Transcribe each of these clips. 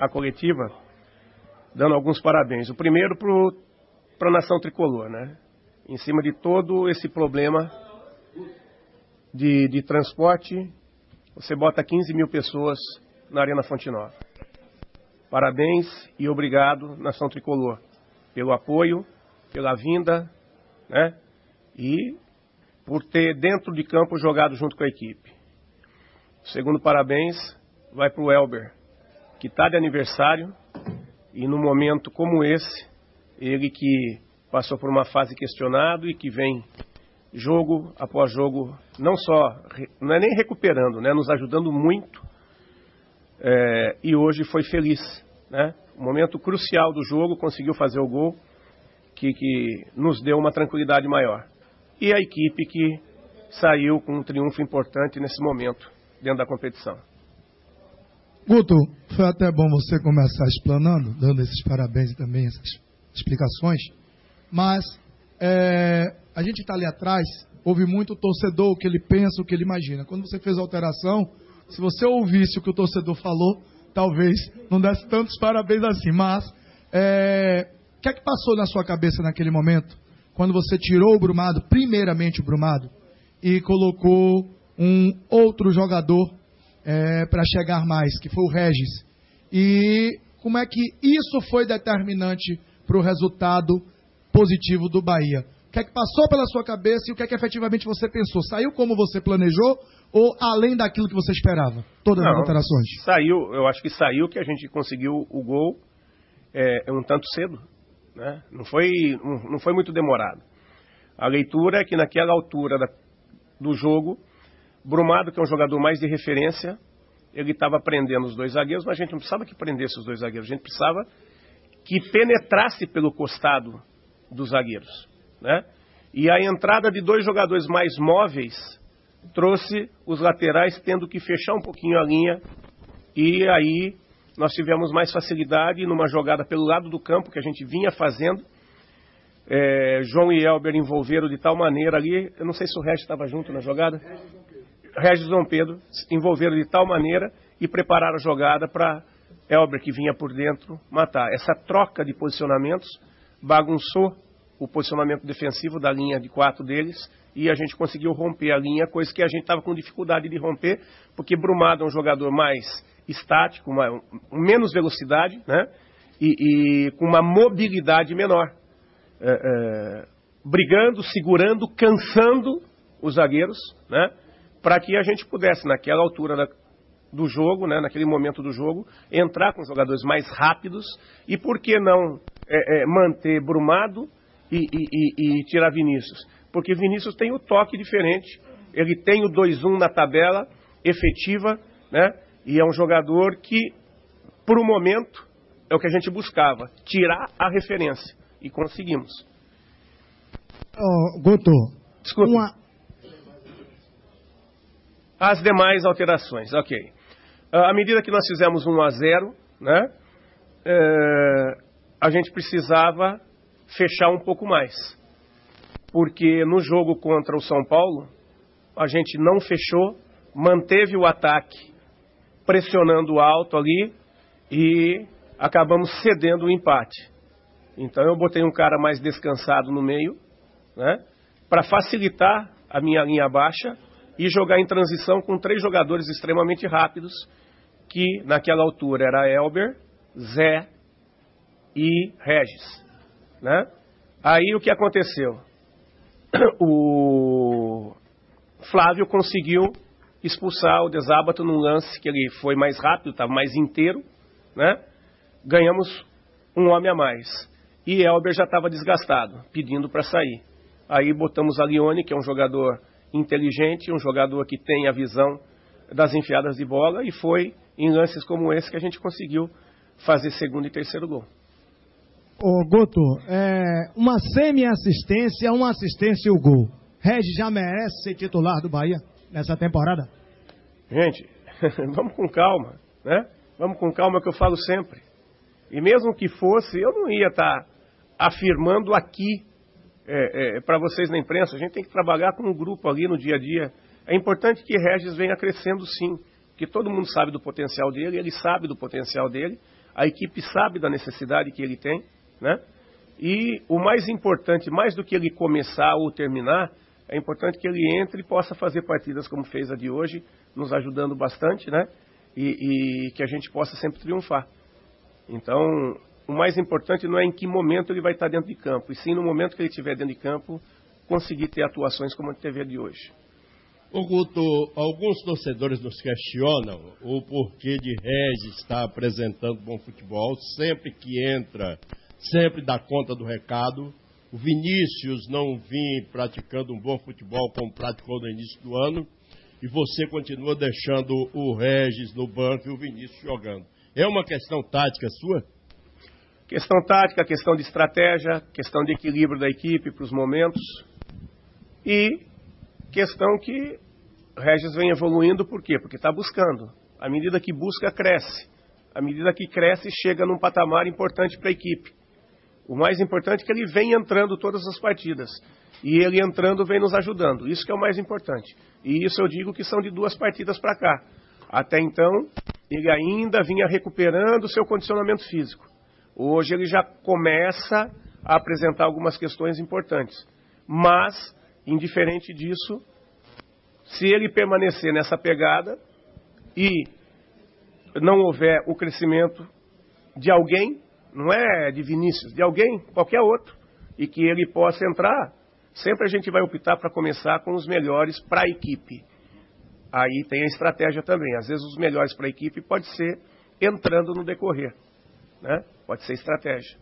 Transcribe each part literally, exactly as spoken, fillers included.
a coletiva dando alguns parabéns. O primeiro para a nação tricolor, né? Em cima de todo esse problema de, de transporte, você bota quinze mil pessoas na Arena Fonte Nova. Parabéns e obrigado, nação tricolor, pelo apoio, pela vinda, né? E por ter dentro de campo jogado junto com a equipe. O segundo parabéns vai para o Elber, que está de aniversário e num momento como esse, ele que passou por uma fase questionada e que vem jogo após jogo, não só, não é nem recuperando, né, nos ajudando muito, é, e hoje foi feliz, né? Um momento crucial do jogo, conseguiu fazer o gol que, que nos deu uma tranquilidade maior. E a equipe que saiu com um triunfo importante nesse momento, dentro da competição. Guto, foi até bom você começar explanando, dando esses parabéns e também essas explicações, mas é, a gente está ali atrás, ouve muito o torcedor, o que ele pensa, o que ele imagina. Quando você fez a alteração, se você ouvisse o que o torcedor falou, talvez não desse tantos parabéns assim, mas é, o que é que passou na sua cabeça naquele momento, quando você tirou o Brumado, primeiramente o Brumado, e colocou um outro jogador é, para chegar mais, que foi o Regis? E como é que isso foi determinante para o resultado positivo do Bahia? O que é que passou pela sua cabeça e o que é que efetivamente você pensou? Saiu como você planejou ou além daquilo que você esperava? Todas Não, as alterações? Saiu, eu acho que saiu que a gente conseguiu o gol é, um tanto cedo, né? Não foi, não foi muito demorado. A leitura é que naquela altura da, do jogo, Brumado, que é um jogador mais de referência, ele estava prendendo os dois zagueiros, mas a gente não precisava que prendesse os dois zagueiros, a gente precisava que penetrasse pelo costado dos zagueiros, né? E a entrada de dois jogadores mais móveis trouxe os laterais tendo que fechar um pouquinho a linha, e aí nós tivemos mais facilidade numa jogada pelo lado do campo que a gente vinha fazendo. É, João e Elber envolveram de tal maneira ali, eu não sei se o Regis estava junto na jogada, Regis e João Pedro envolveram de tal maneira e prepararam a jogada para Elber, que vinha por dentro, matar. Essa troca de posicionamentos bagunçou o posicionamento defensivo da linha de quatro deles e a gente conseguiu romper a linha, coisa que a gente estava com dificuldade de romper, porque Brumado é um jogador mais estático, uma, menos velocidade, né? E, e com uma mobilidade menor. É, é, brigando, segurando, cansando os zagueiros, né? Para que a gente pudesse, naquela altura da, do jogo, né? Naquele momento do jogo, entrar com jogadores mais rápidos e, por que não, é, é, manter Brumado e, e, e, e tirar Vinícius? Porque Vinícius tem o toque diferente, ele tem o dois um na tabela efetiva, né? E é um jogador que, por um momento, é o que a gente buscava, tirar a referência. E conseguimos. Oh, Guto, desculpa. Uma... As demais alterações, ok. À medida que nós fizemos um a zero, né, é, a gente precisava fechar um pouco mais. Porque no jogo contra o São Paulo, a gente não fechou, manteve o ataque pressionando alto ali e acabamos cedendo o empate. Então eu botei um cara mais descansado no meio, né, para facilitar a minha linha baixa e jogar em transição com três jogadores extremamente rápidos, que naquela altura era Elber, Zé e Regis, né? Aí o que aconteceu? O Flávio conseguiu expulsar o Desábato num lance que ele foi mais rápido, estava mais inteiro, né? Ganhamos um homem a mais. E Elber já estava desgastado, pedindo para sair. Aí botamos a Lione, que é um jogador inteligente, um jogador que tem a visão das enfiadas de bola, e foi em lances como esse que a gente conseguiu fazer segundo e terceiro gol. Ô Guto, é, uma semi-assistência, uma assistência e o gol. Regis já merece ser titular do Bahia nessa temporada? Gente, vamos com calma, né? Vamos com calma, que eu falo sempre. E mesmo que fosse, eu não ia estar afirmando aqui é, é, para vocês na imprensa. A gente tem que trabalhar com um grupo ali no dia a dia. É importante que Regis venha crescendo, sim, porque todo mundo sabe do potencial dele, ele sabe do potencial dele. A equipe sabe da necessidade que ele tem, né? E o mais importante, mais do que ele começar ou terminar, é importante que ele entre e possa fazer partidas como fez a de hoje, nos ajudando bastante, né? E, e que a gente possa sempre triunfar. Então, o mais importante não é em que momento ele vai estar dentro de campo, e sim no momento que ele estiver dentro de campo, conseguir ter atuações como a teve a de hoje. Ô Guto, alguns torcedores nos questionam o porquê de Regis estar apresentando bom futebol, sempre que entra, sempre dá conta do recado. O Vinícius não vinha praticando um bom futebol como praticou no início do ano, e você continua deixando o Regis no banco e o Vinícius jogando. É uma questão tática sua? Questão tática, questão de estratégia, questão de equilíbrio da equipe para os momentos, e questão que o Regis vem evoluindo, por quê? Porque está buscando. À medida que busca, cresce. À medida que cresce, chega num patamar importante para a equipe. O mais importante é que ele vem entrando todas as partidas. E ele entrando vem nos ajudando. Isso que é o mais importante. E isso eu digo que são de duas partidas para cá. Até então, ele ainda vinha recuperando o seu condicionamento físico. Hoje ele já começa a apresentar algumas questões importantes. Mas, indiferente disso, se ele permanecer nessa pegada e não houver o crescimento de alguém, não é de Vinícius, de alguém, qualquer outro, e que ele possa entrar, sempre a gente vai optar para começar com os melhores para a equipe. Aí tem a estratégia também. Às vezes os melhores para a equipe pode ser entrando no decorrer, né? Pode ser estratégia.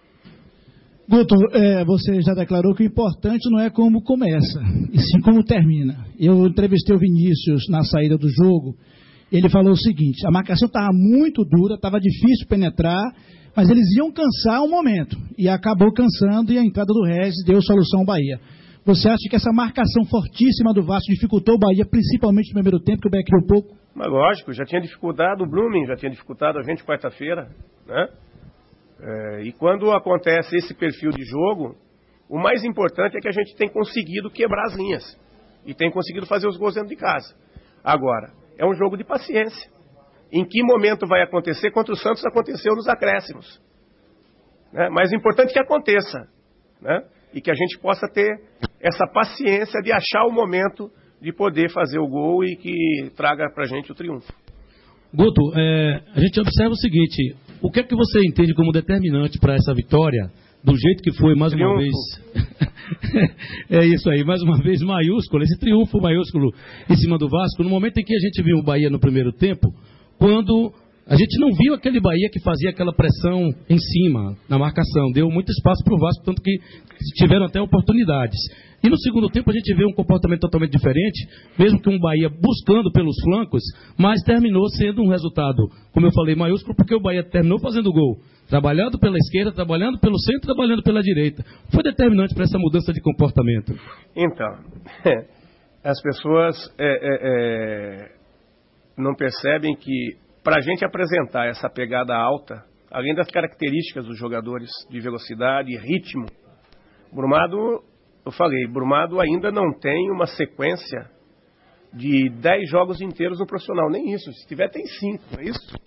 Guto, é, você já declarou que o importante não é como começa, e sim como termina. Eu entrevistei o Vinícius na saída do jogo. Ele falou o seguinte: a marcação estava muito dura, estava difícil penetrar, mas eles iam cansar um momento. E acabou cansando, e a entrada do Regis deu solução ao Bahia. Você acha que essa marcação fortíssima do Vasco dificultou o Bahia, principalmente no primeiro tempo, que o Bahia criou pouco? Mas lógico, já tinha dificultado o Blooming, já tinha dificultado a gente quarta-feira, né? É, e quando acontece esse perfil de jogo, o mais importante é que a gente tem conseguido quebrar as linhas. E tem conseguido fazer os gols dentro de casa. Agora, é um jogo de paciência. Em que momento vai acontecer? Contra o Santos aconteceu nos acréscimos, né? Mas o importante é que aconteça, né? E que a gente possa ter essa paciência de achar o momento de poder fazer o gol e que traga pra gente o triunfo. Guto, é, a gente observa o seguinte: o que é que você entende como determinante para essa vitória, do jeito que foi, mais triunfo. Uma vez? É isso aí, mais uma vez maiúsculo, esse triunfo maiúsculo em cima do Vasco, no momento em que a gente viu o Bahia no primeiro tempo, quando a gente não viu aquele Bahia que fazia aquela pressão em cima, na marcação, deu muito espaço para o Vasco, tanto que tiveram até oportunidades. E no segundo tempo a gente vê um comportamento totalmente diferente, mesmo que um Bahia buscando pelos flancos, mas terminou sendo um resultado, como eu falei, maiúsculo, porque o Bahia terminou fazendo gol, trabalhando pela esquerda, trabalhando pelo centro, trabalhando pela direita. Foi determinante para essa mudança de comportamento? Então, as pessoas é, é, é, não percebem que para a gente apresentar essa pegada alta, além das características dos jogadores de velocidade e ritmo, Brumado, eu falei, Brumado ainda não tem uma sequência de dez jogos inteiros no profissional, nem isso, se tiver tem cinco, não é isso?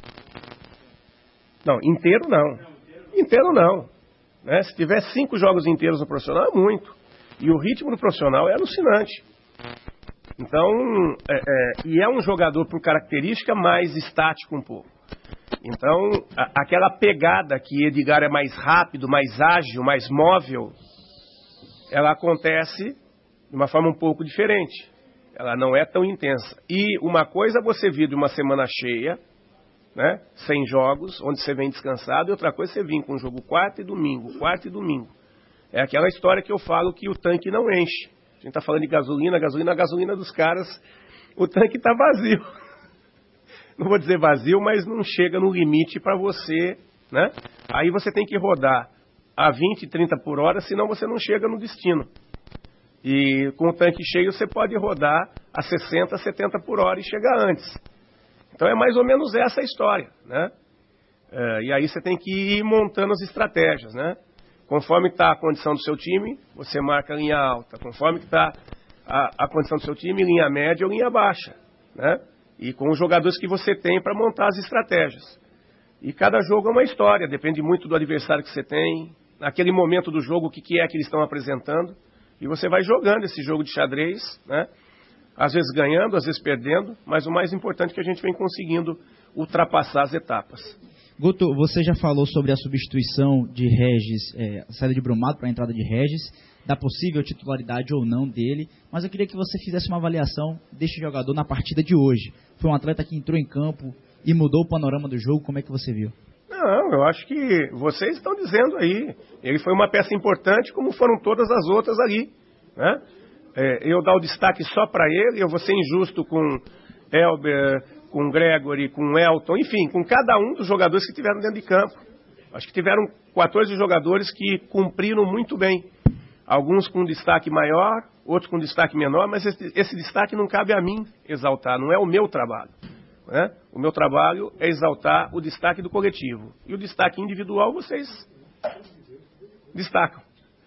Não, inteiro não, inteiro não, né? Se tiver cinco jogos inteiros no profissional é muito, e o ritmo do profissional é alucinante. Então, é, é, e é um jogador por característica mais estático um pouco. Então, a, aquela pegada que Edgar é mais rápido, mais ágil, mais móvel, ela acontece de uma forma um pouco diferente. Ela não é tão intensa. E uma coisa você vir de uma semana cheia, né, sem jogos, onde você vem descansado, e outra coisa você vir com o jogo quarta e domingo, quarta e domingo. É aquela história que eu falo que o tanque não enche. A gente está falando de gasolina, gasolina, a gasolina dos caras, o tanque está vazio. Não vou dizer vazio, mas não chega no limite para você, né? Aí você tem que rodar a vinte, trinta por hora, senão você não chega no destino. E com o tanque cheio você pode rodar a sessenta, setenta por hora e chegar antes. Então é mais ou menos essa a história, né? É, e aí você tem que ir montando as estratégias, né? Conforme está a condição do seu time, você marca linha alta. Conforme está a, a condição do seu time, linha média ou linha baixa, né? E com os jogadores que você tem para montar as estratégias. E cada jogo é uma história, depende muito do adversário que você tem, naquele momento do jogo, o que, que é que eles estão apresentando. E você vai jogando esse jogo de xadrez, né? Às vezes ganhando, às vezes perdendo, mas o mais importante é que a gente vem conseguindo ultrapassar as etapas. Guto, você já falou sobre a substituição de Regis, é, a saída de Brumado para a entrada de Regis, da possível titularidade ou não dele, mas eu queria que você fizesse uma avaliação deste jogador na partida de hoje. Foi um atleta que entrou em campo e mudou o panorama do jogo, como é que você viu? Não, eu acho que vocês estão dizendo aí, ele foi uma peça importante como foram todas as outras ali, né? É, eu dar o destaque só para ele, eu vou ser injusto com Elber, com Gregory, com Elton, enfim, com cada um dos jogadores que tiveram dentro de campo. Acho que tiveram quatorze jogadores que cumpriram muito bem. Alguns com destaque maior, outros com destaque menor, mas esse, esse destaque não cabe a mim exaltar, não é o meu trabalho, né? O meu trabalho é exaltar o destaque do coletivo. E o destaque individual vocês destacam.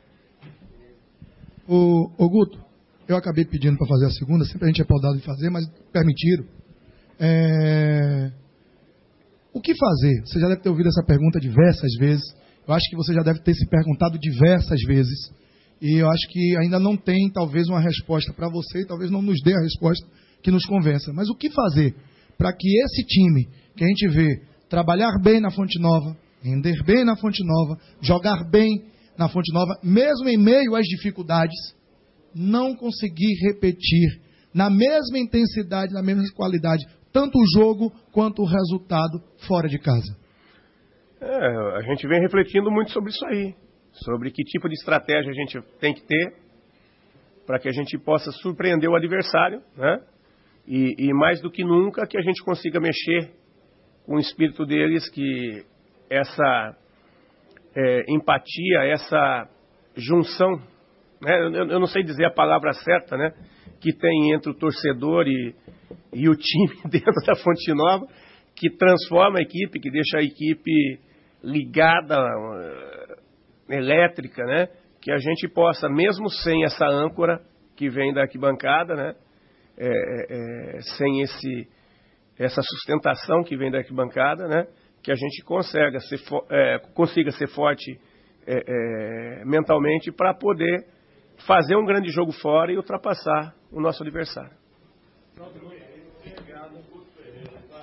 O, o Guto, eu acabei pedindo para fazer a segunda, sempre a gente é podado de fazer, mas permitiram. É... O que fazer? Você já deve ter ouvido essa pergunta diversas vezes. Eu acho que você já deve ter se perguntado diversas vezes. E eu acho que ainda não tem, talvez, uma resposta para você e talvez não nos dê a resposta que nos convença. Mas o que fazer para que esse time que a gente vê trabalhar bem na Fonte Nova, render bem na Fonte Nova, jogar bem na Fonte Nova, mesmo em meio às dificuldades, não conseguir repetir na mesma intensidade, na mesma qualidade, tanto o jogo quanto o resultado fora de casa? É, a gente vem refletindo muito sobre isso aí, sobre que tipo de estratégia a gente tem que ter para que a gente possa surpreender o adversário, né? E, e mais do que nunca que a gente consiga mexer com o espírito deles, que essa é, empatia, essa junção, né? eu, eu não sei dizer a palavra certa, né? Que tem entre o torcedor e, e o time dentro da Fonte Nova, que transforma a equipe, que deixa a equipe ligada, elétrica, né? Que a gente possa, mesmo sem essa âncora que vem da arquibancada, né? É, é, sem esse, essa sustentação que vem da arquibancada, né? Que a gente consiga ser, é, consiga ser forte é, é, mentalmente para poder fazer um grande jogo fora e ultrapassar o nosso adversário.